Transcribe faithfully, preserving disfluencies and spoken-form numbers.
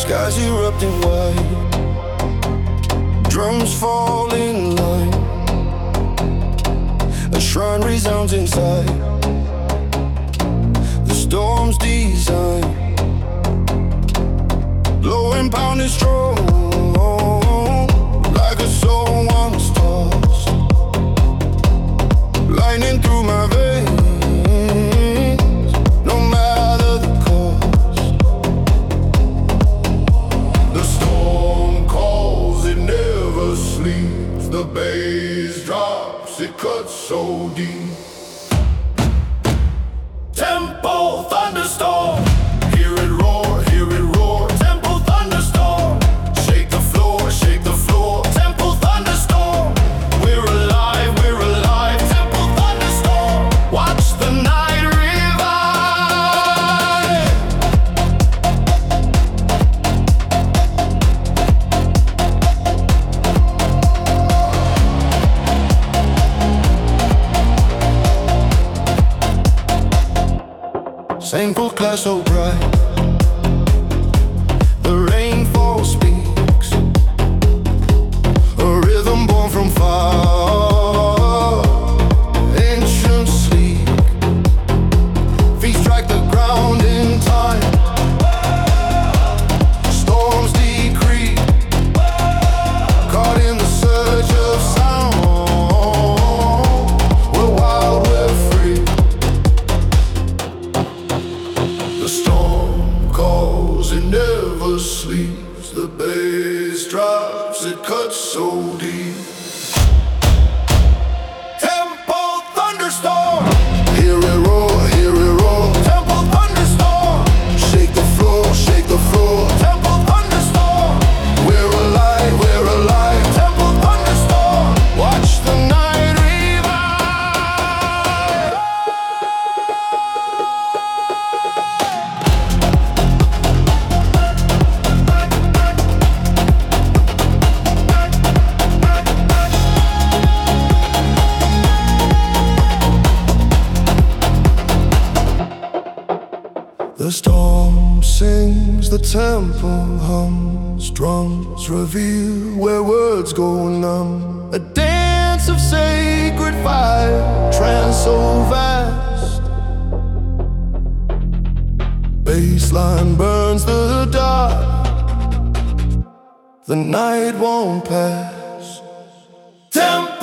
Skies erupting wide, drums fall in line, a shrine resounds inside. The storm's design, blowing, pounding strong, like a soul once tossed, lightning through my veins, no matter the cost. The storm calls, it never sleeps. The bass drops, it cuts so deep. Tempo thunderstorm, hear it roar, hear it roar. Tempo thunderstorm, shake the floor, shake the floor. Tempo thunderstorm, we're alive, we're alive. Tempo thunderstorm, watch the night revive. Saint Paul class so bright, the rainfall speaks, a rhythm born from far, ancient sleep. Feet strike the ground in time, storms decrease, caught in the surge of sound. We're wild, we're free. The storm calls, it never sleeps. The bass drops, it cuts so deep. Tempo thunderstorm, hear it roar, hear it roar. Tempo thunderstorm, shake the floor, shake the floor. Tempo thunderstorm, we're alive, we're alive. Tempo thunderstorm, watch the night revive. The storm sings, the temple hums, drums reveal where words go numb. A dance of sacred fire, trance so vast. Baseline burns the dark, the night won't pass. Temple